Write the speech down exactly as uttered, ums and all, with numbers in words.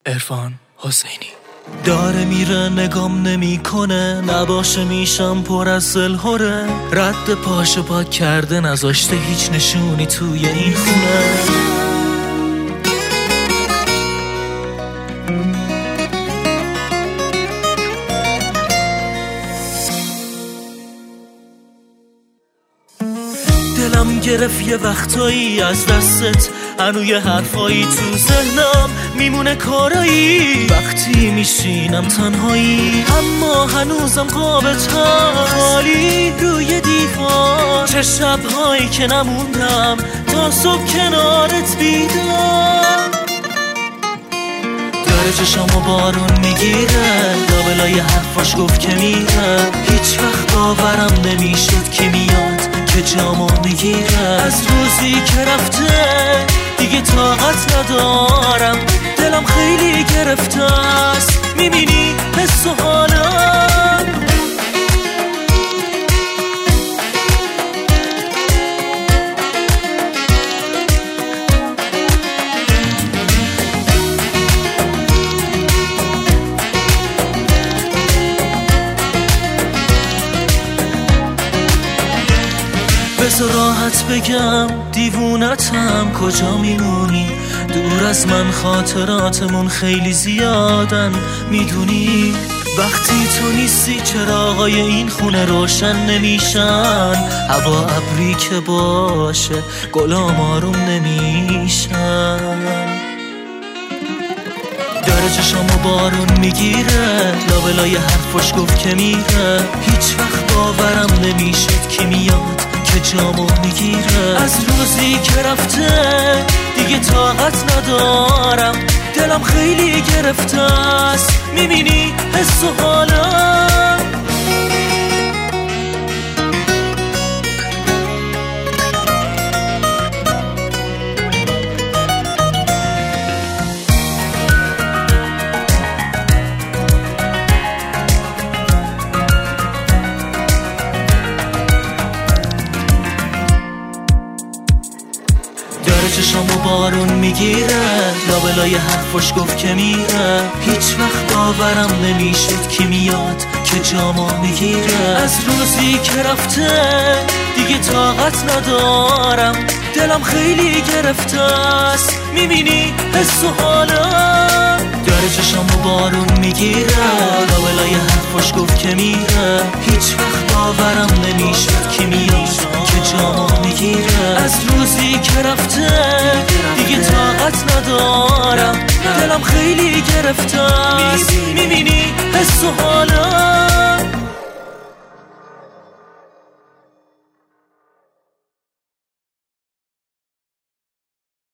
عرفان حسینی. داره میره نگام نمیکنه، نباشه میشم پر از زلهوره، رد پاشو پاک کرده نذاشته هیچ نشونی توی این خونه. دلم گرفت یه وقتایی از دستت، هنوز یه حرفایی تو ذهنم میمونه کارایی، وقتی میشینم تنهایی اما هنوزم قابتم خالی روی دیوار، چه شبهایی که نموندم تا صبح کنارت بیدم. داره چشامو بارون میگیره، لابلای حرفاش گفت که میره، هیچ وقت باورم نمیشد که میاد که جامو میگیره. از روزی که رفته دیگه طاقت ندارم، دلم خیلی گرفته است، میبینی حس و حالم. بذار راحت بگم دیوونتم، کجا میمونی؟ دور از من خاطراتمون خیلی زیادن، میدونی وقتی تو نیستی چراغای این خونه روشن نمیشن، هوا ابری که باشه گلام آروم نمیشن. داره چشامو بارون میگیره، لابلای حرفاش گفت که میره، هیچ وقت باورم نمیشد که میاد که جامو میگیره. از روزی که رفته دیگه طاقت ندارم، دلم خیلی گرفته است، میبینی حس و حالم. چشامو بارون میگیره، لابلای حرفاش گفت که میره، هیچ وقت باورم نمیشد که میاد که جامو میگیره. از روزی که رفته دیگه طاقت ندارم، دلم خیلی گرفته است، میبینی حس و حالم. داره چشامو بارون میگیره، لابلای حرفاش گفت که میره، هیچ وقت باورم نمیشد که میاد که جامو میگیره. از روزی که رفته دیگه طاقت ندارم، دلم خیلی گرفته است،